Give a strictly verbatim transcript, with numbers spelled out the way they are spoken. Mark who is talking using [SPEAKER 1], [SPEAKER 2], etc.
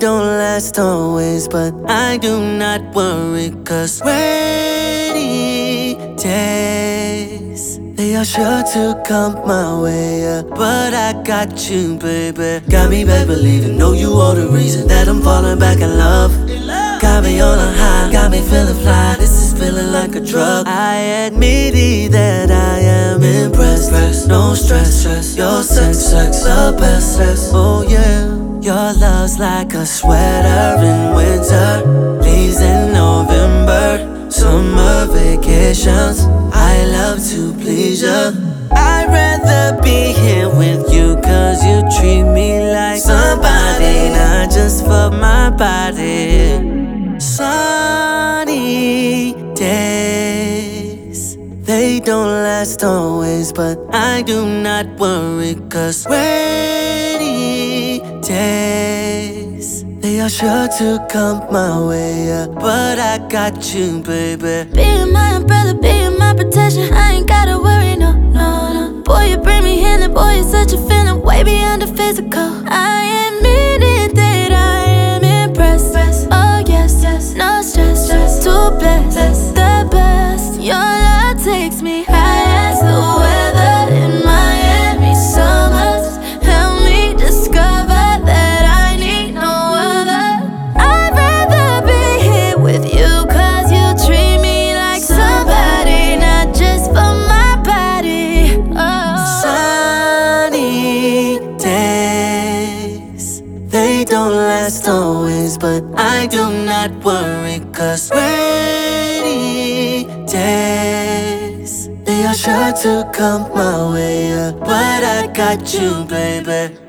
[SPEAKER 1] don't last always, but I do not worry, 'cause rainy days, they are sure to come my way, yeah. But I got you, baby. Got me back believing, know you are the reason that I'm falling back in love. Got me on a high, got me feeling fly. This is feeling like a drug. I admit it that I am impressed. No stress, stress. Your sex, sex, the best, sex. Oh yeah. Your love's like a sweater in winter, leaves in November, summer vacations. I love to please you. I'd rather be here with you, 'cause you treat me like somebody, not just for my body. Sunny days, they don't last always, but I do not worry, 'cause rainy days, they are sure to come my way, yeah. But I got you, baby.
[SPEAKER 2] Being my umbrella, being my protection, I ain't gotta worry, no, no, no. Boy, you bring me healing, boy, you're such a feeling way beyond the physical. I admit it that I am impressed. Oh yes, yes, no stress, stress. Too blessed, the best. Your love takes me high as the weather in Miami summers. Help me discover that I need no other. I'd rather be here with you, 'cause you treat me like somebody, not just for my body. Oh.
[SPEAKER 1] Sunny days, they don't last always, but I do not worry, 'cause rainy days, they are sure to come my way, yeah. But I got you, baby.